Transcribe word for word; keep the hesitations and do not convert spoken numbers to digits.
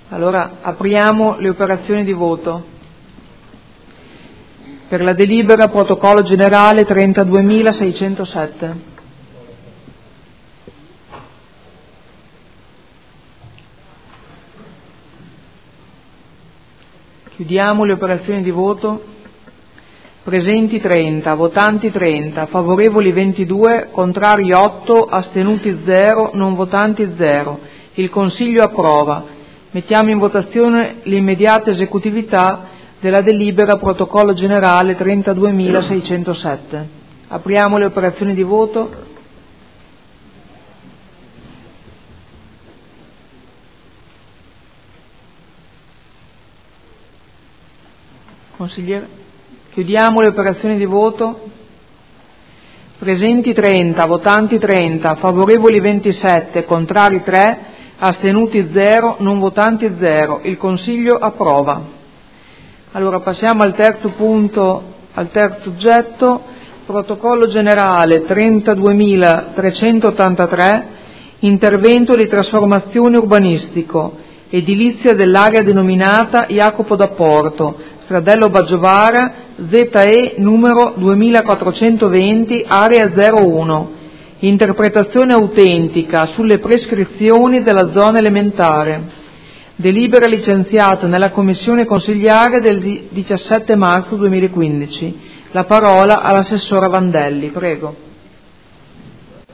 Allora apriamo le operazioni di voto. Per la delibera protocollo generale trentaduemilaseicentosette. Chiudiamo le operazioni di voto. Presenti trenta, votanti trenta, favorevoli ventidue, contrari otto, astenuti zero, non votanti zero. Il Consiglio approva. Mettiamo in votazione l'immediata esecutività della delibera protocollo generale trentaduemilaseicentosette. Apriamo le operazioni di voto. Consigliere? Chiudiamo le operazioni di voto. Presenti trenta, votanti trenta, favorevoli ventisette, contrari tre, astenuti zero, non votanti zero. Il Consiglio approva. Allora passiamo al terzo punto, al terzo oggetto, protocollo generale trentaduemilatrecentottantatré, intervento di trasformazione urbanistico, edilizia dell'area denominata Jacopo da Porto, Stradello Baggiovara, Z E numero duemilaquattrocentoventi, area zero uno, interpretazione autentica sulle prescrizioni della zona elementare. Delibera licenziata nella commissione consigliare del diciassette marzo duemilaquindici. La parola all'assessora Vandelli, prego.